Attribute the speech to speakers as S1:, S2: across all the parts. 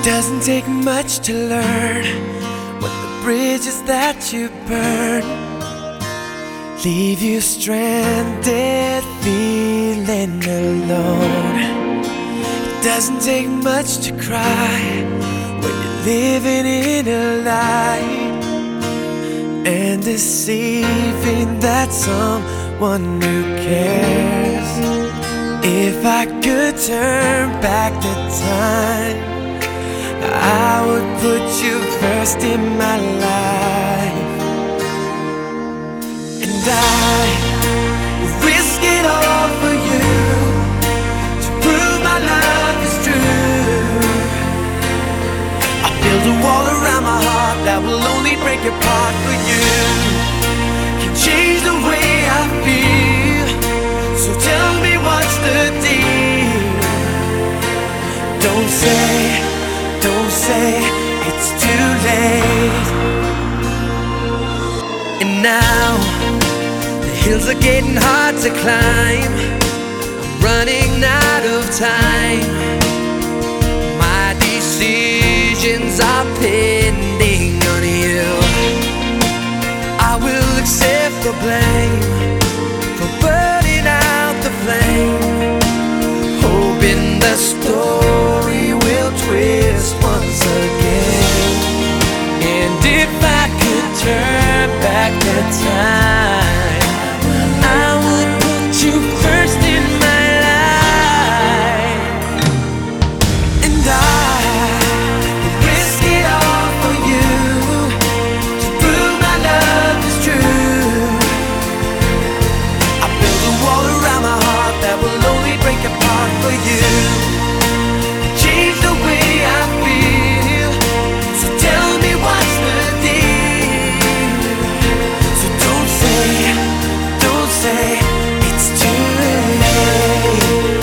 S1: Doesn't take much to learn when the bridges that you burn leave you stranded, feeling alone. It doesn't take much to cry when you're living in a lie and deceiving that someone who cares. If I could turn back the time, I would put you first in my life. And I would risk it all for you to prove my love is true. I build a wall around my heart that will only break apart for you. Can change the way I feel, so tell me what's the deal. Don't say it's too late. And now the hills are getting hard to climb. I'm running out of time. My decisions are pending on you. I will accept the blame for burning out the flame, hoping the story will twist once again. And if I could turn back the time, I would put you first in my life. And I would risk it all for you to prove my love is true. I build a wall around my heart that will only break apart for you. Change the way I feel, so tell me what's the deal. So don't say it's too late.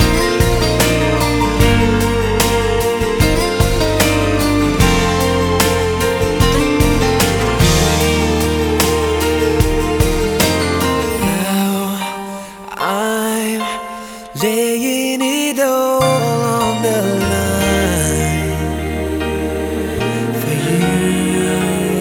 S1: Now I'm laying it all on the line for you.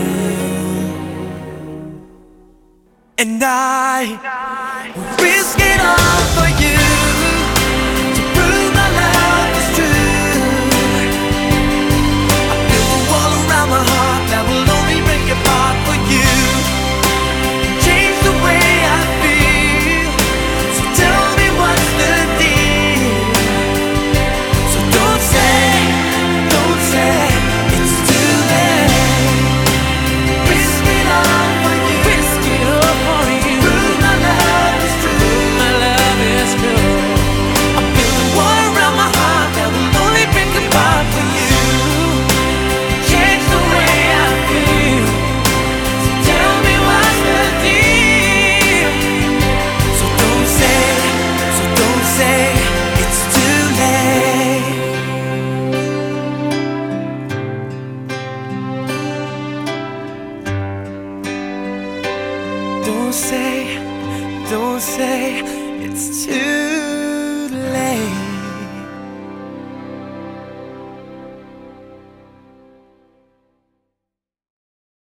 S1: And I will risk it all for you to prove my love is true. I build a wall around my heart that will only break apart for you. Change the way I feel, so tell me what's the deal. So don't say it's too late. Risk it all for you. Risk it all for you. Prove my love is true. My love is true. I build a wall around my heart that will only break apart for you. Change the way I feel, so tell me what's the deal. So don't say it's too late. Don't say it's too